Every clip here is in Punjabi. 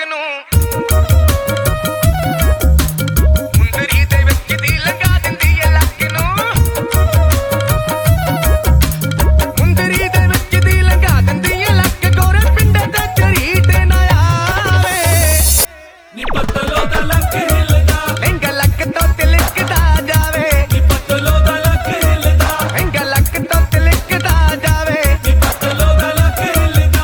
ਨੂੰ ਮੁੰਦਰੀ ਦੇ ਵਿੱਚ ਦੀ ਲੰਘਾ ਦਿੰਦੀ ਏ ਲੱਕ ਨੂੰ ਮੁੰਦਰੀ ਦੇ ਵਿੱਚ ਦੀ ਲੰਘਾ ਦਿੰਦੀ ਏ ਲੱਕ ਗੋਰੇ ਪਿੰਡੇ ਤੇ ਝਰੀਟ ਨਾ ਆਵੇ ਨੀ ਪਤਲੋ ਦਾ ਲੱਕ ਹਿਲਦਾ ਲਹਿੰਗਾ ਲੱਕ ਤੋਂ ਤਿਲਕਦਾ ਜਾਵੇ ਨੀ ਪਤਲੋ ਦਾ ਲੱਕ ਹਿਲਦਾ ਲਹਿੰਗਾ ਲੱਕ ਤੋਂ ਤਿਲਕਦਾ ਜਾਵੇ ਨੀ ਪਤਲੋ ਦਾ ਲੱਕ ਹਿਲਦਾ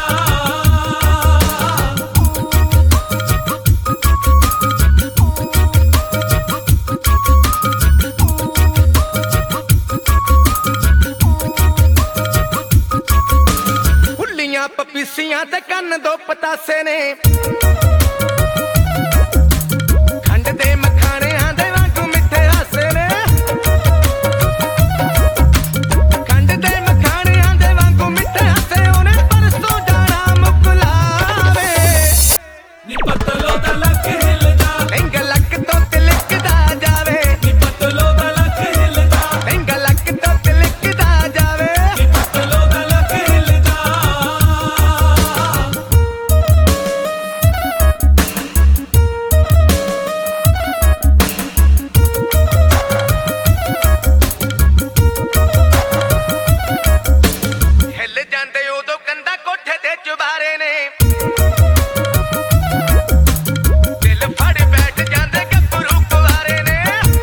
ਹੁੱਲੀਆਂ ਪਪੀਸੀਆਂ ਤੇ ਕੰਨ ਦੋ ਪਤਾਸੇ ਨੇ ਖੰਡ ਦੇ ਮਖਾਣਿਆਂ ਦੇ ਵਾਂਗੂ ਮਿੱਠੇ ਹਾਸੇ ਨੇ ਖੰਡ ਦੇ ਮਖਾਣਿਆਂ ਦੇ ਵਾਂਗੂ ਮਿੱਠੇ ਹਾਸੇ ਉਹਨੇ ਪਰਸੋਂ ਜਾਣਾ ਮੁਕਲਾਵੇ ਨੀ ਪਤਲੋ ਦਾ ਲੱਕ ਹਿਲਦਾ ਲਹਿੰਗਾ ਲੱਕ ਤੋਂ ਤਿਲਕਦਾ ਜਾਵੇ ਨੀ ਪਤਲੋ ਦਾ ਲੱਕ ਹਿਲਦਾ ਲਹਿੰਗਾ ਲੱਕ ਤੋਂ ਤਿਲਕਦਾ ਜਾਵੇ ਨੀ ਪਤਲੋ ਦਾ ਲੱਕ ਹਿਲਦਾ ਹਿੱਲ ਜਾਂਦੇ ਉਦੋਂ ਕੰਧਾਂ ਕੋਠੇ ਤੇ ਚੁਬਾਰੇ ਨੇ ਦਿਲ ਫੜ ਬੈਠ ਜਾਂਦੇ ਗੱਭਰੂ ਕੁਆਰੇ ਨੇ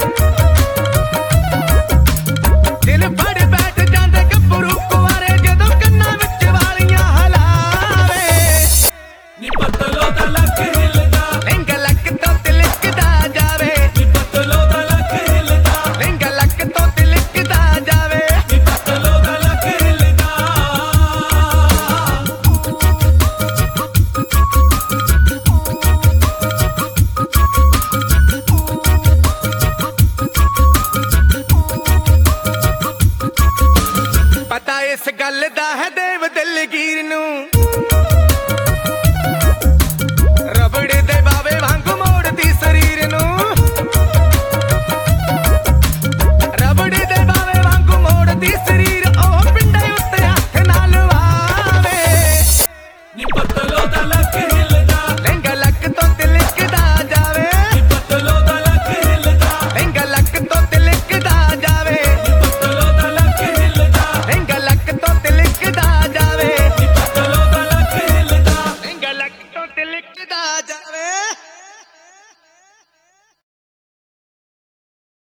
ਦਿਲ ਫੜ ਬੈਠ ਜਾਂਦੇ ਗੱਭਰੂ ਕੁਆਰੇ ਜਦੋਂ ਕੰਨਾਂ ਵਿੱਚ ਵਾਲੀਆਂ ਹਲਾਵੇ ਨੀ ਪਤਲੋ ਦਾ ਲੱਕ ਹਿਲਦਾ ਲਹਿੰਗਾ ਲੱਕ ਤੋਂ ਤਿਲਕਦਾ ਜਾਵੇ ਨੀ ਪਤਲੋ ਦਾ ਲੱਕ ਹਿਲਦਾ ਲਹਿੰਗਾ ਲੱਕ ਤੋਂ ਤਿਲਕਦਾ ਜਾਵੇ ਨੀ ਪਤਲੋ ਦਾ ਲੱਕ ਹਿਲਦਾ ਪਤਾ ਇਸ ਗੱਲ ਦਾ ਹੈ ਦੇਵ ਦਿਲਗੀਰ ਨੂੰ